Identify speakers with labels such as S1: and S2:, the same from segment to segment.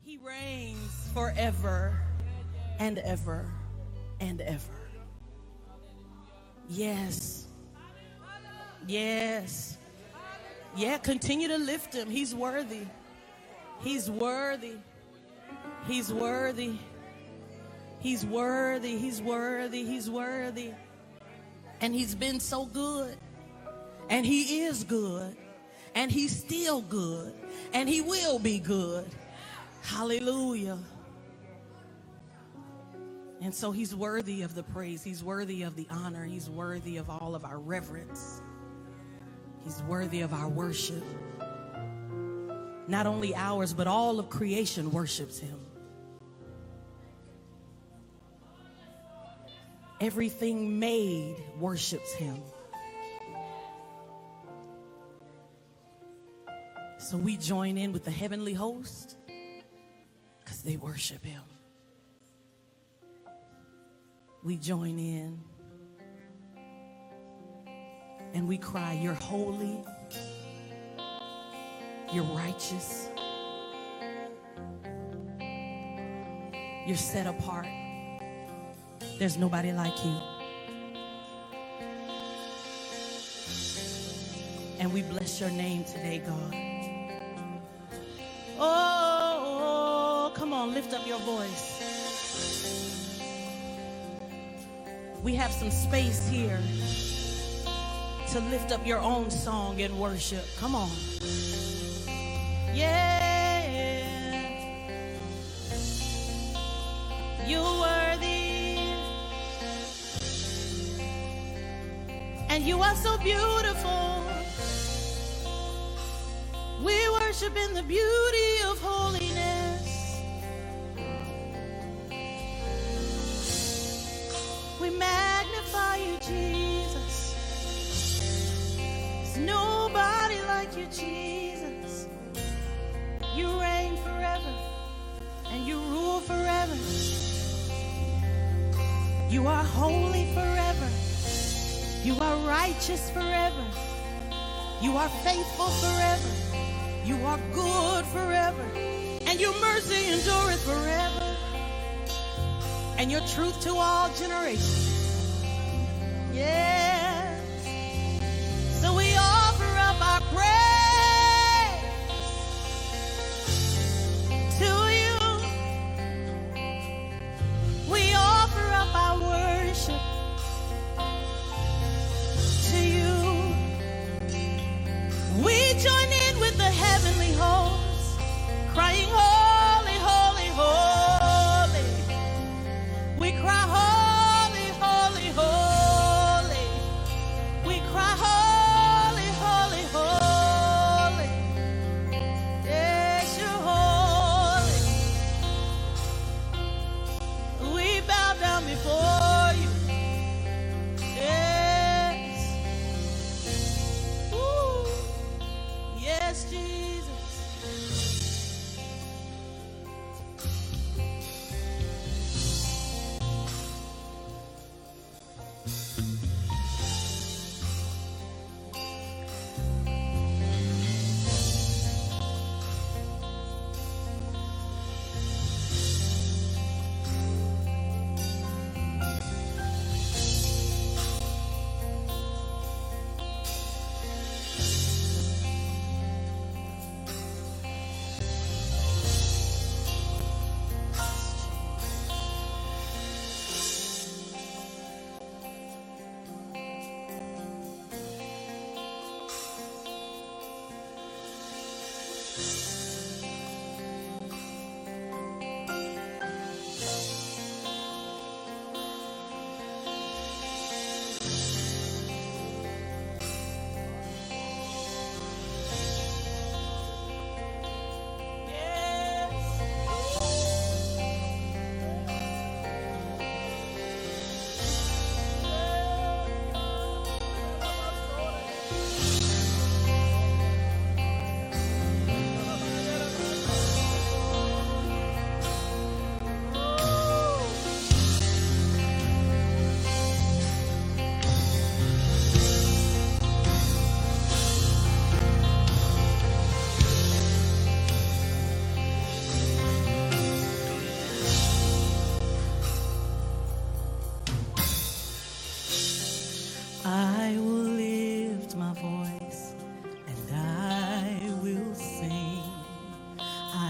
S1: He reigns forever and ever and ever. Yes. Yes. Yeah, continue to lift him. He's worthy. He's worthy. He's worthy. He's worthy. He's worthy. He's worthy. And he's been so good. And he is good. And he's still good. And he will be good. Hallelujah. And so he's worthy of the praise. He's worthy of the honor. He's worthy of all of our reverence. He's worthy of our worship. Not only ours, but all of creation worships him. Everything made worships him. So we join in with the heavenly host because they worship him. We join in and we cry, you're holy, you're righteous, you're set apart. There's nobody like you. And we bless your name today, God. Oh, come on, lift up your voice. We have some space here to lift up your own song and worship. Come on. Yeah. You're worthy. And you are so beautiful. We worship in the beauty of holiness. We magnify you, Jesus. There's nobody like you, Jesus. You reign forever and you rule forever. You are holy forever. You are righteous forever. You are faithful forever. You are good forever. And your mercy endureth forever. And your truth to all generations. Yes. So we offer up our praise to you. We offer up our worship to you. We join in with the heavenly hosts, crying, holy, holy, holy. We cry, holy, holy, holy.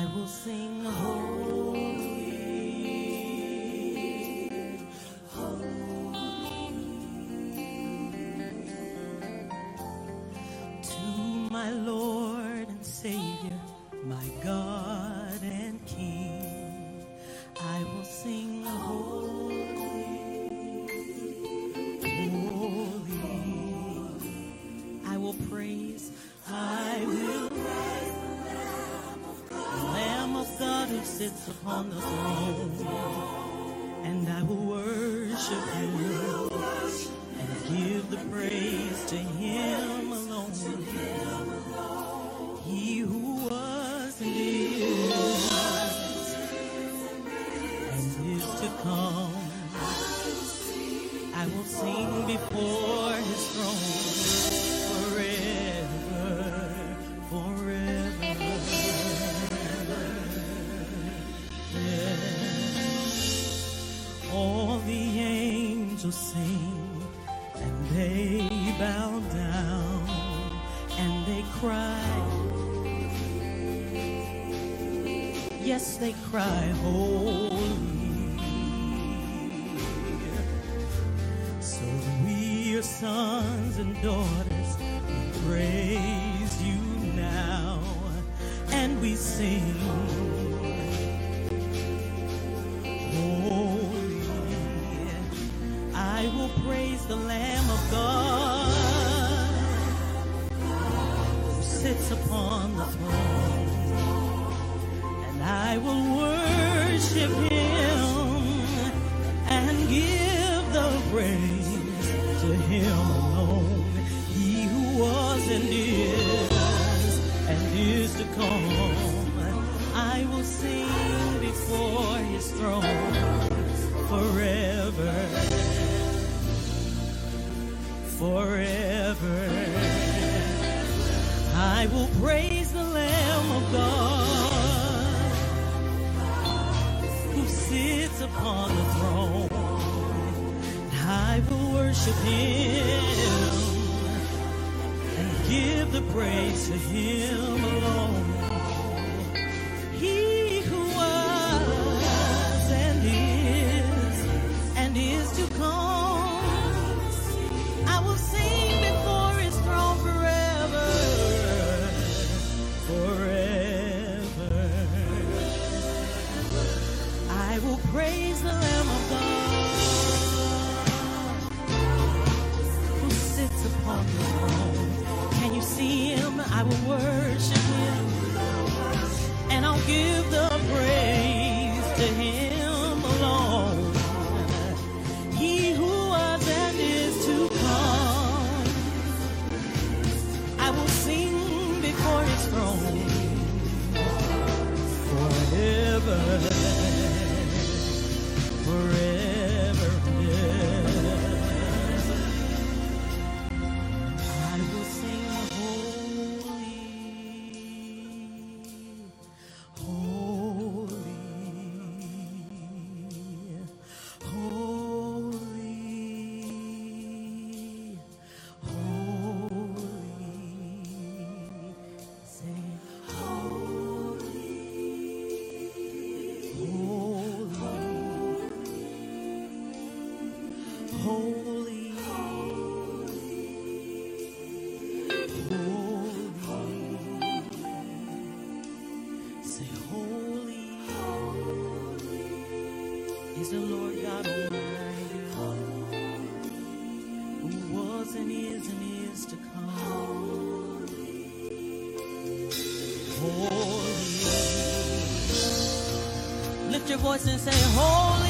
S1: will sing holy, to my Lord and Savior, my God and King. I will sing holy, holy. I will praise, I will praise the Lamb of God who sits upon the throne, and I will worship him and give the praise to him alone. He who was and is to come. I will sing before his throne forever, forever. Yeah. All the angels sing and they bow down and they cry. Yes, they cry, holy. So we are sons and daughters, we praise you now, and we sing, holy. I will praise the Lamb of God who sits upon the throne. I will worship him and give the praise to him alone. He who was and is to come. I will sing before his throne forever, forever. I will praise the Lamb of God sits upon the throne. I will worship him and give the praise to him alone. He who was and is to come. I will sing before his throne forever, forever. I will praise the Lamb of God who sits upon the throne. Can you see him? I will worship him and I'll give the praise to him alone. He who was and is to come. I will sing before his throne forever, forever and ever. I will sing holy, holy, holy, holy. Say holy, holy, holy, holy. Say holy is the Lord God Almighty, who was and is to come. Holy. Lift your voice and say holy.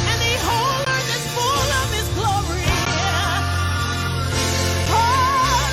S2: Holy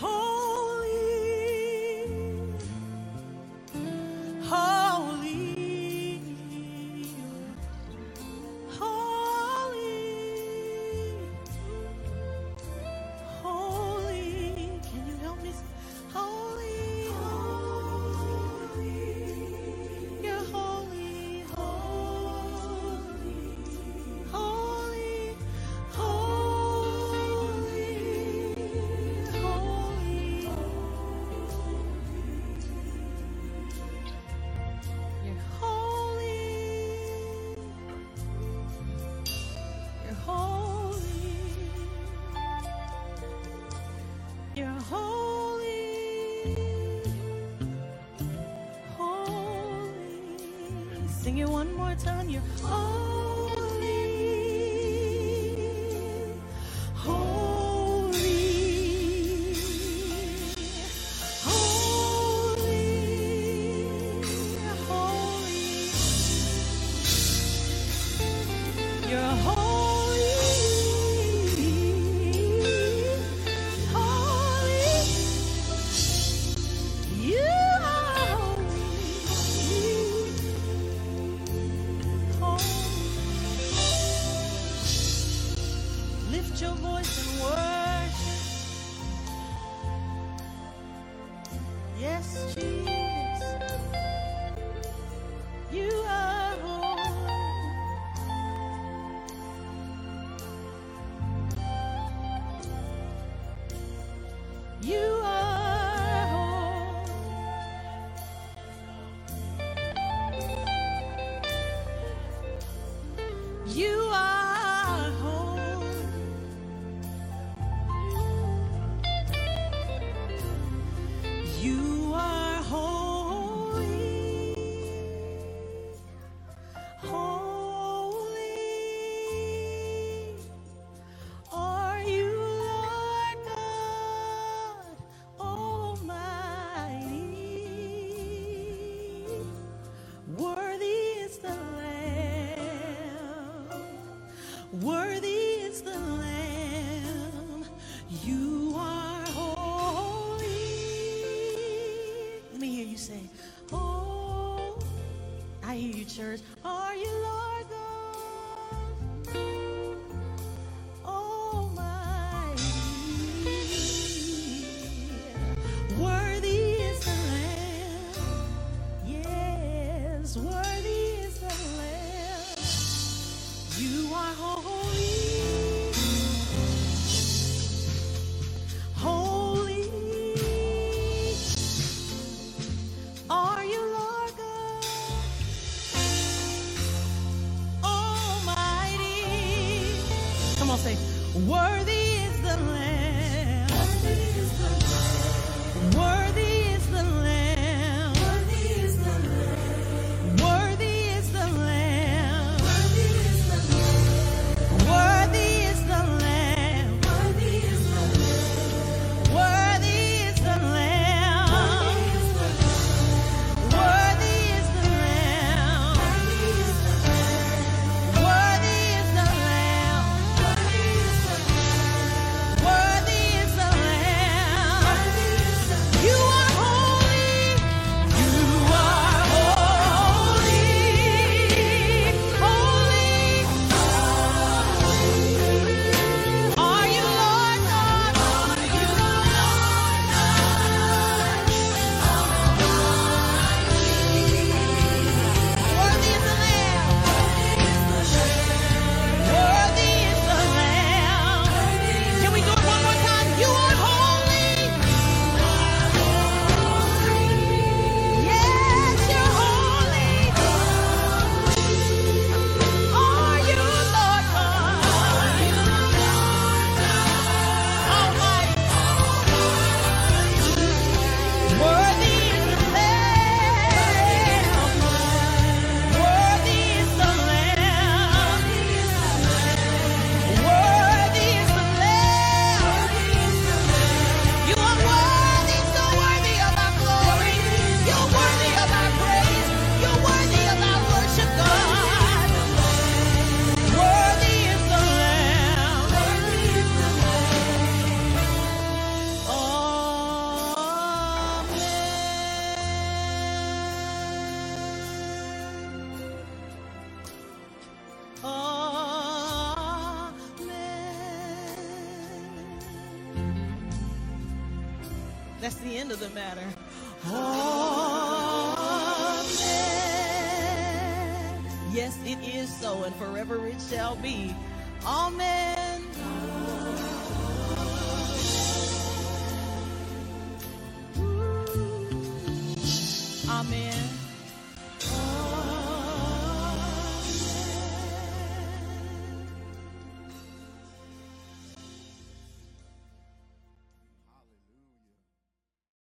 S1: Sing it one more time. You're holy, holy, holy, holy. You're holy, holy. You are holy. Lift your voice and worship. Yes, Jesus. You are holy. You are holy. You are holy. You are holy, holy. Are you Lord God Almighty? Worthy is the Lamb. Worthy is the Lamb. You are holy. Let me hear you say, oh, I hear you, church. Are you Lord God Almighty? Worthy is the Lamb. Yes, worthy is the Lamb. You are holy, holy. Are you Lord God That's the end of the matter. Amen. Yes, it is so, and forever it shall be. Amen. Amen.